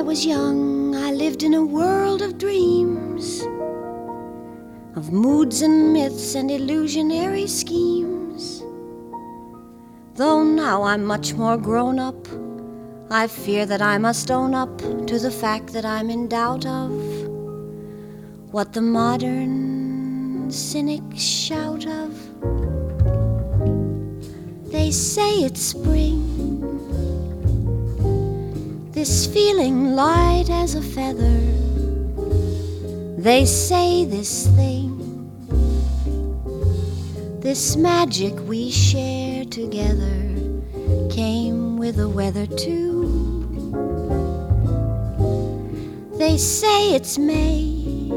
was young, I lived in a world of dreams, of moods and myths and illusionary schemes. Though now I'm much more grown up, I fear that I must own up to the fact that I'm in doubt of what the modern cynics shout of. They say it's spring, this feeling light as a feather. They say this thing, this magic we share together, came with the weather too. They say it's May,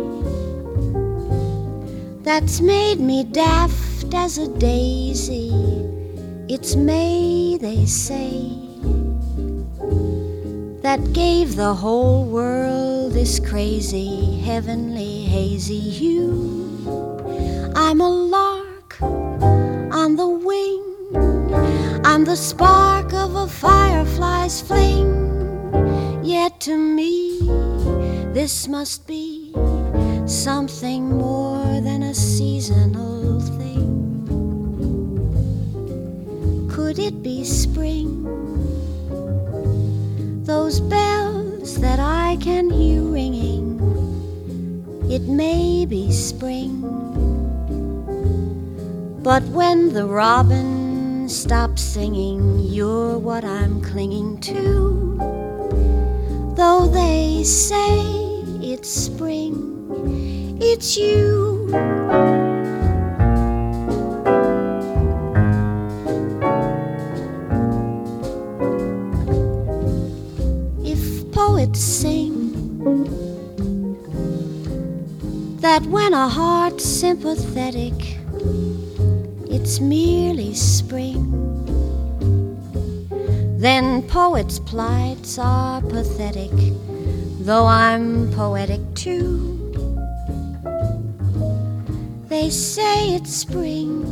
that's made me daft as a daisy. It's May, they say, that gave the whole world this crazy, heavenly, hazy hue. I'm a lark on the wing, I'm the spark of a firefly's fling. Yet to me, this must be something more than a seasonal thing. Could it be spring? Those bells that I can hear ringing, it may be spring. But when the robin stops singing, you're what I'm clinging to. Though they say it's spring, it's you. Poets sing that when a heart's sympathetic, it's merely spring. Then poets' plights are pathetic, though I'm poetic too. They say it's spring,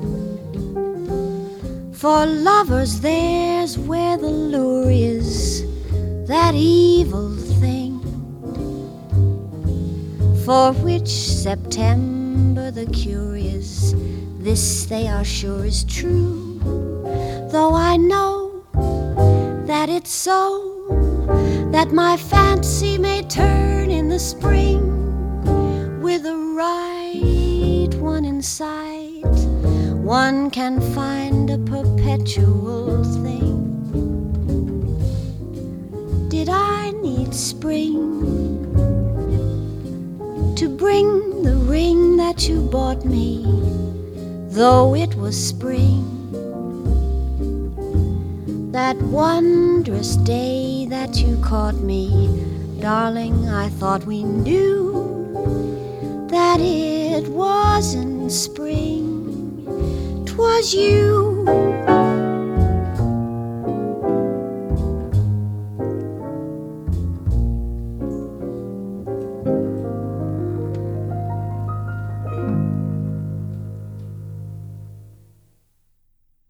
for lovers there's where the lure is, that evil thing, for which September the cure is. This they are sure is true, though I know that it's so, that my fancy may turn in the spring with the right one in sight. One can find a perpetual thing. Did I need spring to bring the ring that you bought me, though it was spring? That wondrous day that you caught me, darling, I thought we knew that it wasn't spring, 'twas you.